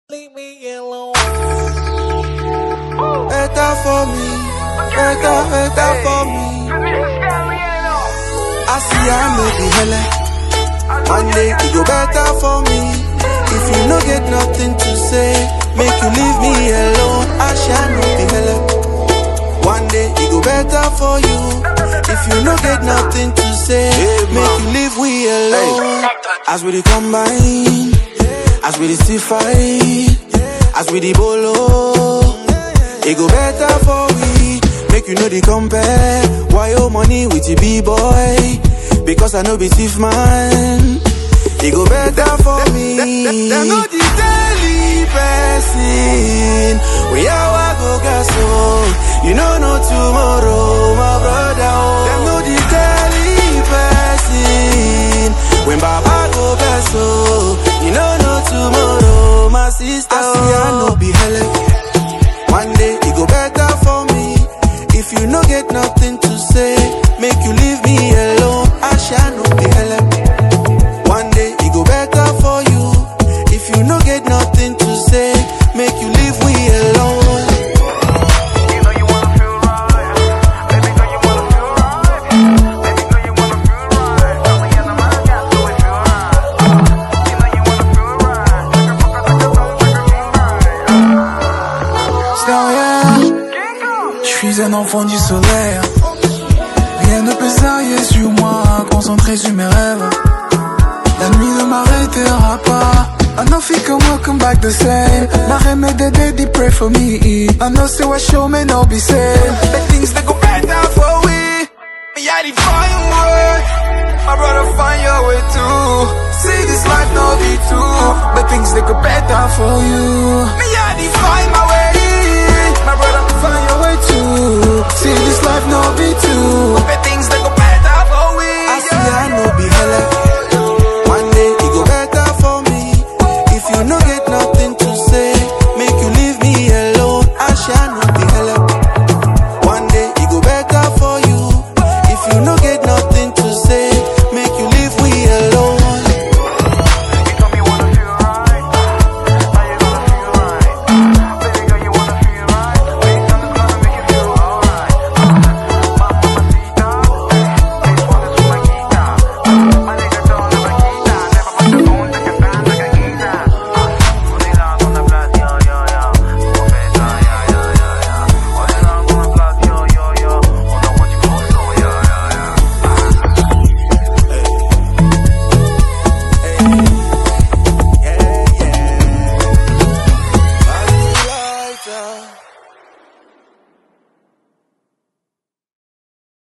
Leave me alone. Better for me, better for me. I see I know the hella. One day it go better for me. If you no get nothing to say, make you leave me alone. I shall know the hella. One day it go better for you. If you no get nothing to say, make you leave we alone. As we combine, as we still fight, as we bolo, it go better for we. Make you know the compare. Why your money with the B-boy? Because I know be thief man. It go better for me. Them know the daily person. We are go gas you know no tomorrow, my brother. Them know the daily person. When Baba go gas you know no tomorrow, my sister. I see I know be hella. One day it go better for me. If you no get nothing to say, make you leave me alone. I shall not be hella. One day it go better for you. If you no get nothing to say, make you leave me alone. You know you wanna feel right. Baby girl, you wanna feel right. Baby girl, you wanna feel right. Tell me in the mind, yeah, so it feel right. You know you wanna feel right. Je suis un enfant du soleil. Rien ne peut s'arrêter sur moi, concentré sur mes rêves. La nuit ne m'arrêtera pas. I know if can welcome back the same. My remedy, they pray for me. I know say what show me no be same. The things that go better for we. Yeah, they find way. My brother find your way too. See this life no be true. The things that go better for you.